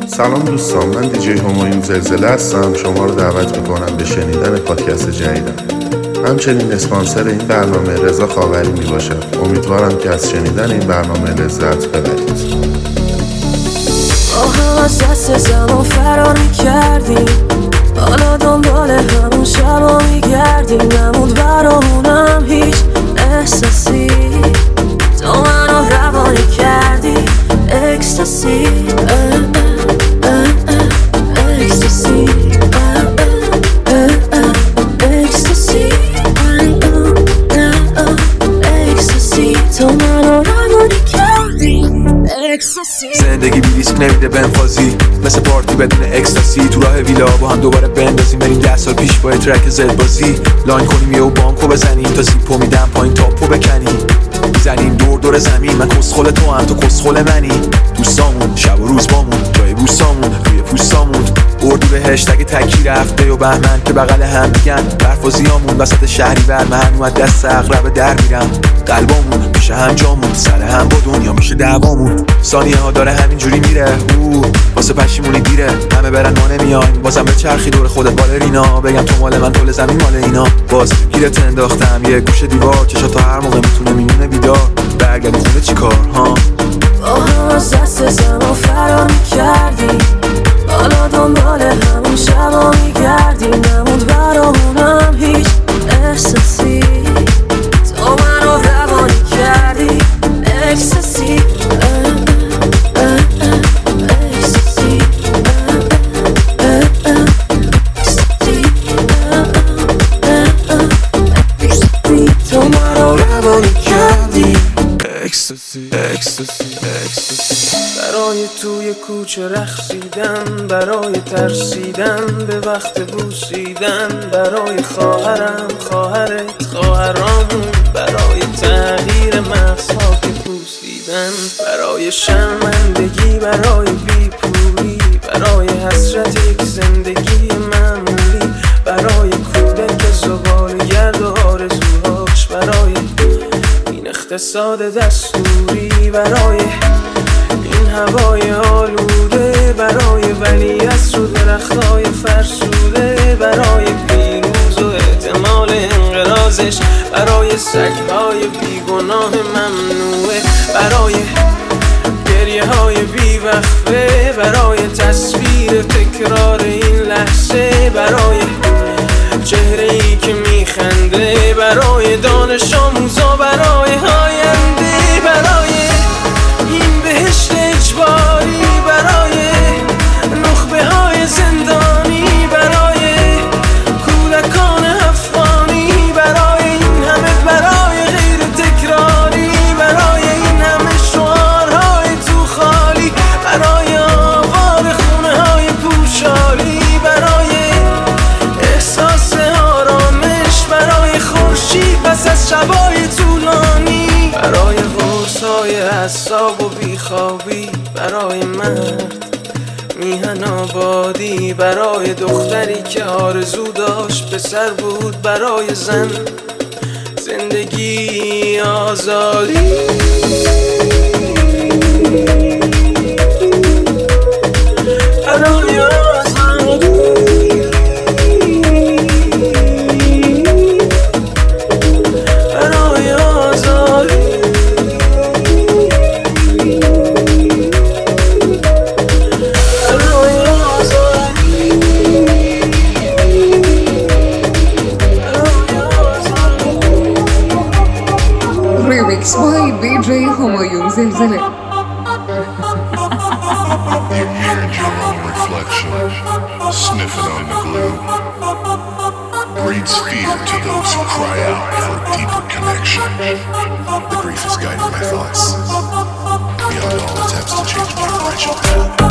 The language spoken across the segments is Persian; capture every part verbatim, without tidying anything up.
سلام دوستان، من دیجی همایون زلزله هستم. شما رو دعوت میکنم به شنیدن پادکست جدیدم. همچنین اسپانسر این برنامه رضا خاوری می باشد. امیدوارم که از شنیدن این برنامه لذت ببرید. آها از دست زمان فرار میکردیم، حالا دنبال همون شبا میگردیم. نموند برامونم هیچ احساسی، تو منو روانی کردی اکستاسی، اکستاسی، اکستاسی، اکستاسی، تو منو روانی کردی اکستاسی. زندگی بی ریسک نمیده بنفازی، مثل پارتی بدون اکستاسی. تو راه ویلا با هم دوباره بندازیم، بریم ده سال پیش با ترک زد بازی. لاین کنیم یه و بانکو بزنیم، تا زیپو میدم پایین تاپو بکنیم. میزنیم دور دور زمین، من کسخل تو هم تو کسخل منی. دوستامون شب و روز بامون، جای بوسامون روی پوستامون. اردو به هشتگ تکی رفته و بهمن که بغل هم میگن. برف و زیامون وسط شهری بر من اومد دست اقرب در میرم. قلبامون میشه هم جامون، سر هم با دنیا میشه دعوامون. ثانیه ها داره همینجوری میره، او واسه پشیمونی دیره. همه برن ما نمیایم، بازم به چرخی دور خودت بالرینا. بگم تو مال من کل زمین مال اینا. باز گیرت انداختم یه گوشه دیوار، چشا تا هر موقع میتونه میمونه بیدار. برگردی خونه چیکار ها؟ آها از دست زمان فرار میکردیم، حالا دنبال همون شبا میگردیم. نموند برامونم هیچ احساسی، تو منو روانی کردی اکستاسی، اکستاسی، اکستاسی، تو منو روانی کردی اکستاسی، اکستاسی، اکستاسی. برای توی کوچه رقصیدن، برای ترسیدن به وقت بوسیدن. برای خواهرم خواهرت خواهرامون، برای تغییر مغزها که پوسیدن. برای شرمندگی، برای بیپولی، برای حسرت یک زندگی معمولی. برای کودک زباله‌گرد و آرزوهاش، برای این اقتصاد دستوری. برای این هوای آلوده، برای ولیعصر و درختای فرسوده. برای پیروز و احتمال انقراضش، برای سگهای بیگناه ممنوعه. برای گریه های بیوقفه، برای تصویر تکرار این لحظه. برای چهره ای که میخنده، برای دانش آموزا، برای آینده. برای این بهشت اجباری، برای نخبه های زندانی. برای کودکان افغانی، برای این همه برای غیر تکراری. برای این همه شعارهای تو خالی، برای آوار خونه های پوشالی. برای احساس آرامش، برای خورشید پس از شبای طولانی. برای غرصای اعصاب و بیخوابی، برای مرد میهن آبادی. برای دختری که آرزو داشت پسر بود، برای زن زندگی آزادی. برای آزادی، برای آزادی. Remix by دیجی همایون زلزله. You heard your own reflection, sniffing on the glue. Breeds fear to those who cry out for a deeper connection. The grief is guiding my thoughts, beyond all attempts to change my original path.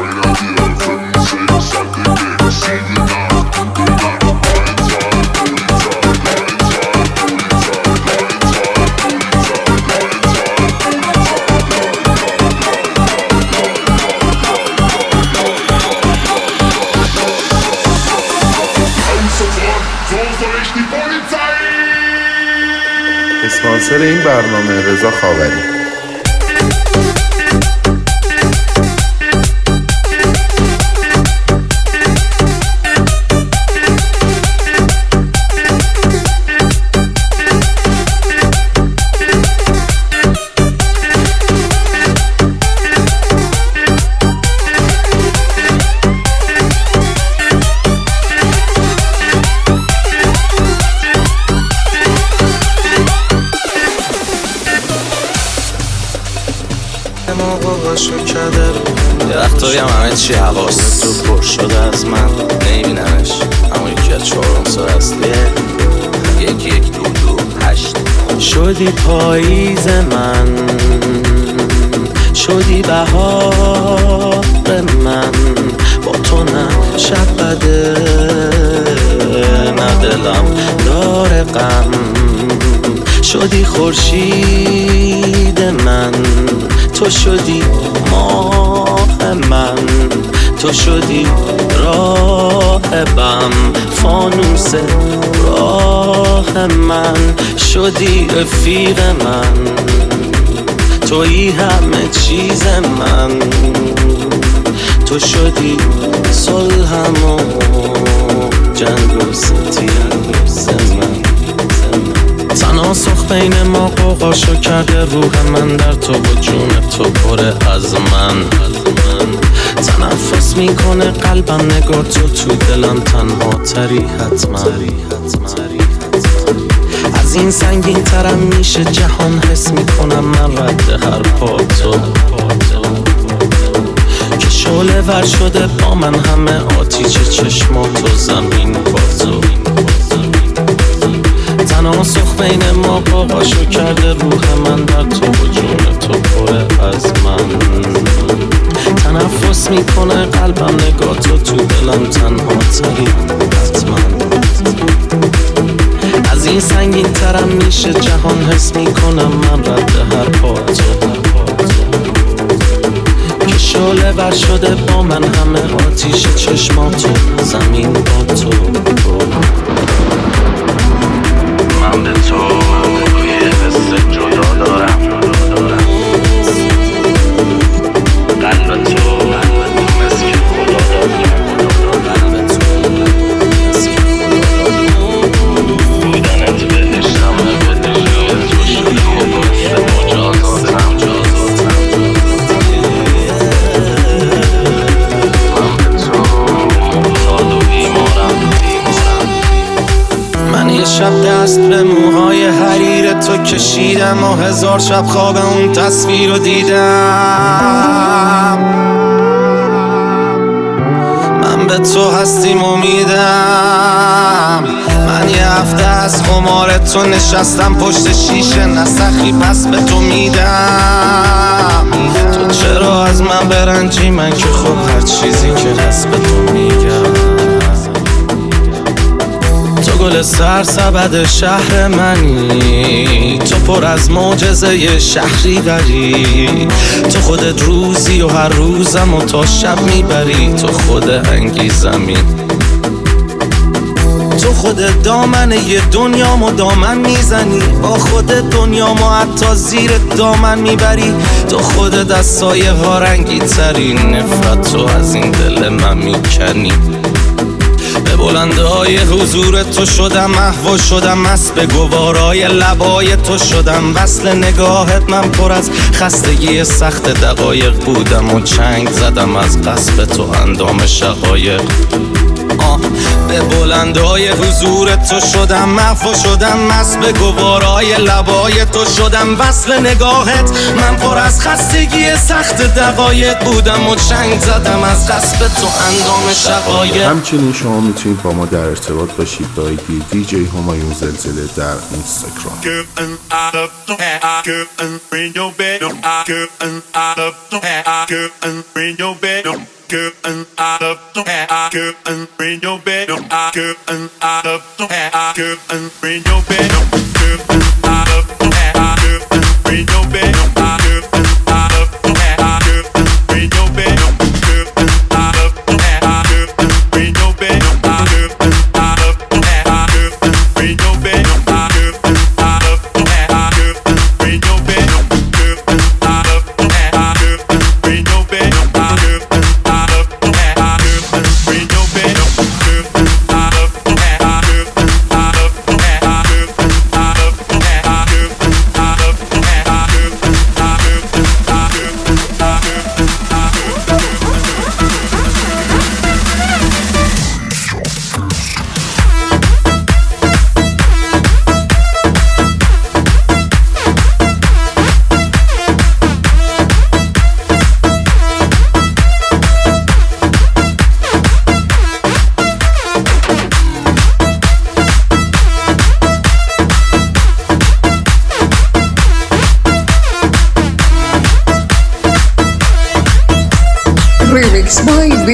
See you now, اسپانسر این برنامه رضا خاوری. یه وقتایی هم همه چی حواست تو پر شده از من نمیبینمش، اما یکی از چهارم سال هستیه یک یک دو دو هشت. شدی پاییز من، شدی بهار من، با تو نه شب بده نه دلم داره غم. شدی خورشید من، تو شدی ماه من، تو شدی راه بم، فانوس راه من. شدی رفیق من، تویی همه چیز من، تو شدی صلحم و جنگ و ستیز من. تناسخ بین ما قوقاشو کرده روح من در تو و جون تو پره از من. تنفس میکنه قلبم نگار تو تو دلم تنها تری حتما. از این سنگین ترم میشه جهان، حس میکنم من رد هر پا تو که شعله ور شده با من همه آتیش چشمات و زمین با تو. تناسخ بین ما قوقاشو کرده روح من در تو و جون تو پره از من. تنفس میکنه قلبم نگاه تو تو دلم تنها تری حتما. از این سنگین ترم میشه جهان، حس میکنم من رد هر پا تو که شعله ور شده با من همه آتیش چشماتو زمین با تو. من به تو یه حس جدا دارم، قلب تو مثل که خدا دارم، قلب تو مثل که خدا دارم. بودنت بهشتم بهشت تو شده و مثل مجازاتم. من به تو محتاج و بیمارم. من یه شب دست به موهای حریر تو کشیدم و هزار شب خواب اون تصویر رو دیدم. من به تو هستیم امیدم. من یه هفته از خمار تو نشستم پشت شیشه، نسخی پس به تو میدم. تو چرا از من برنجی؟ من که خب هر چیزی که هست به تو میگم. گل سرسبد شهر منی، تو پر از معجزه شهری بری. تو خودت روزی و هر روزم و تا شب میبری. تو خود انگیزمی، تو خود دامنه یه دنیامو دامن میزنی. با خود دنیامو حتی زیر دامن میبری. تو خودت از سایه ها رنگی تری، نفرت تو از این دل من میکنی. به بلنده های حضور تو شدم محو شدم مست، به گوارای لبای تو شدم وصل نگاهت. من پر از خستگی سخت دقایق بودم و چنگ زدم از قصب تو اندام شقایق. آه به بلندای حضور تو شدم محو شدم مست، به گوارای لبای تو شدم وصل نگاهت. من پر از خستگی سخت دقایق بودم و چنگ زدم از قصب تو اندام شقایق. همچنین شما میتونید با ما در ارتباط باشید با آیدی دی جی همایون زلزله در اینستاگرام. Girl, and I love to have girl and bring your bed up. Girl, and I love to have girl and bring your bed up. Girl, and I love to have girl and bring your bed up. Girl, and I love to have girl and bring your bed up. Girl, and I love to have girl and bring your bed up. Girl, and I love to have girl and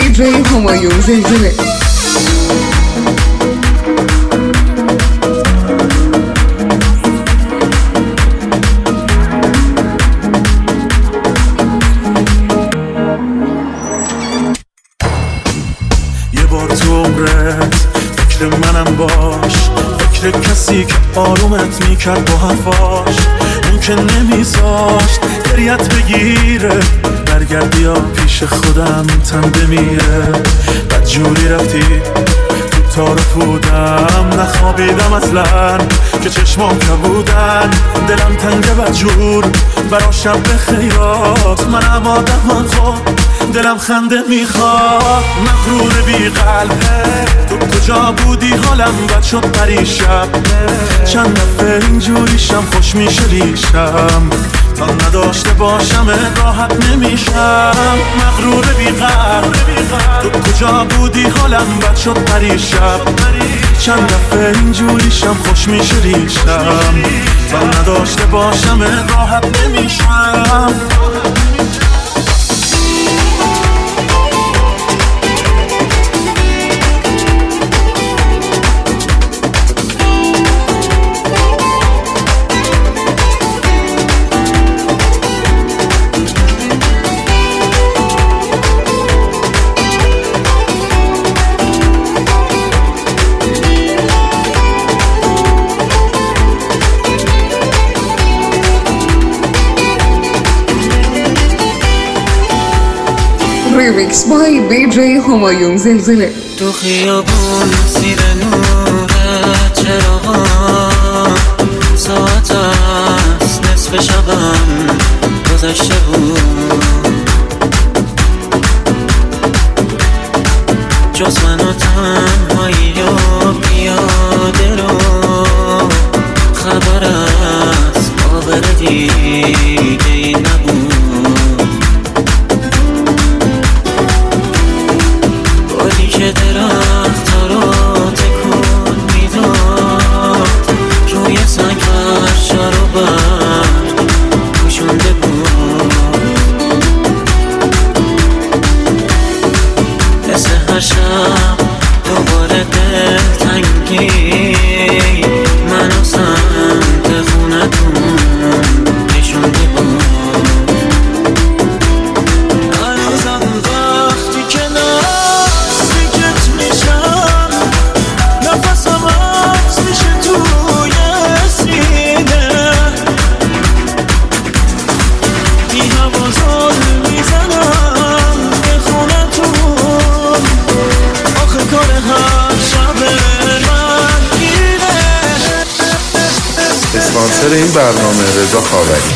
دیجی همایون زلزله. یه بار تو عمرت فکر منم باش، فکر کسی که آرومت میکرد با حرفاش، اون که نمیذاشت گریت بگیره، برگردی یا پیش خودم تن بمیره. بد جوری رفتی تو تار پودم، نخوابیدم اصلا که چشمام کبودن، دلم تنگه بد جور برا شب خیرات، منم آدم خود دلم خنده میخواد. مغرور بی قلبه تو کجا بودی، حالم بد شد پریشب، چند دفعه اینجوریشم خوش میشه ریشم، تا نداشته باشم راحت نمیشم. مغرور بی قلب تو کجا بودی، حالم بد شد پریشب، چند دفعه اینجوریشم خوش میشه ریشم، تا نداشته باشم راحت نمیشم. ریمیکس بای دیجی همایون زلزله. تو خیابون زیر نور چراغا، ساعت است نصف شبم گذشته بود، جز من و تنهایی و پیاده رو خبر از آبر دیگه ای نبود. بادی که درخت ها رو تکون میداد، روی سنگ فرشا رو برد پوشونده بود، حس هر شب دوباره دلتنگی منو سمت خونتون نشونده بود. هنوزم وقتی که نزدیکت میشم، نفسم عوض میشه توی سینه، بی هوا زل میزنم به خونتون، آخه کار هر شب من گیره. اسپانسر این برنامه رضا خاوری.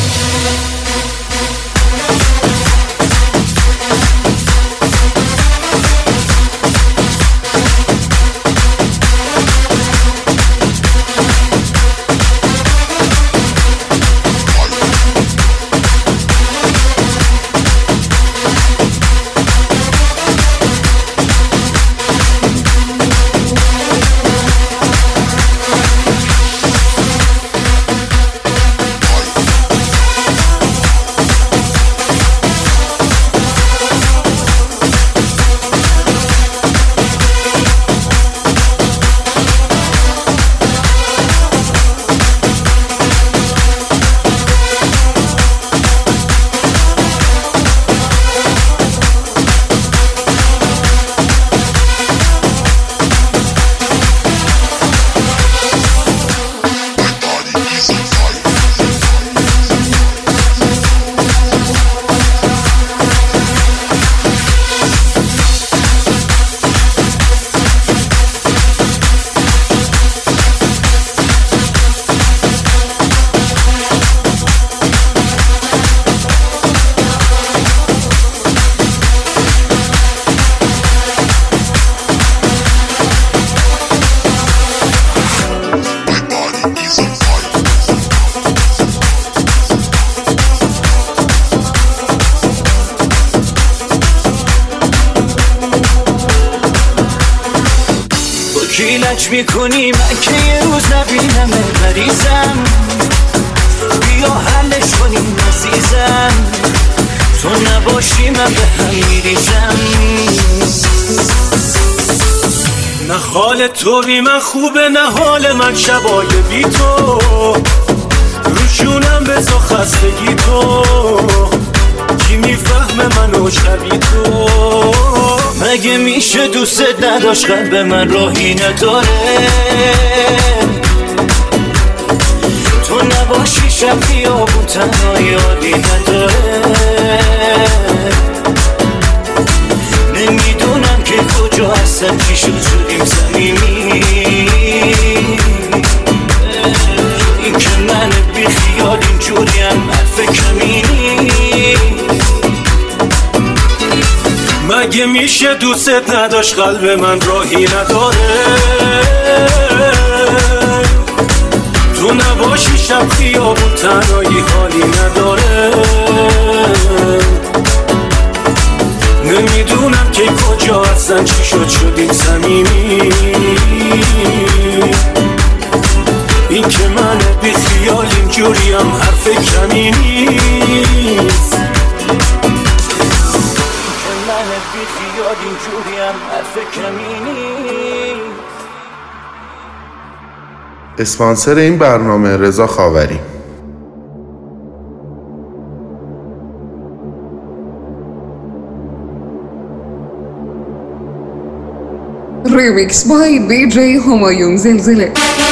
کیلک میکنی من که یه روز نبینم مریضم، بیا حلش کنیم عزیزم، تو نباشی من به هم میریزم. نه حال تو بی من خوبه نه حال من شبای بی تو روشونم بزا خستگی تو کی میفهمه منو شبی تو مگه میشه دوست نداشت قلب من راهی نداره تو نباشی شب خیابون تنهایی عادی نداره نمیدونم که کجا هستم چی شد شدیم صمیمی این که من بی خیال اینجوریم حرف کمینی مگه میشه دوست نداشت قلب من راهی نداره تو نباشی شب خیابون تنهایی حالی نداره نمیدونم که کجا هستن چی شد شدیم صمیمی این که من بی خیال اینجوریم حرف کمی نیست من بی خیال اینجوریم حرف کمی نیست. اسپانسر این برنامه رضا خاوری. ریمیکس بای دی جی همایون زلزله.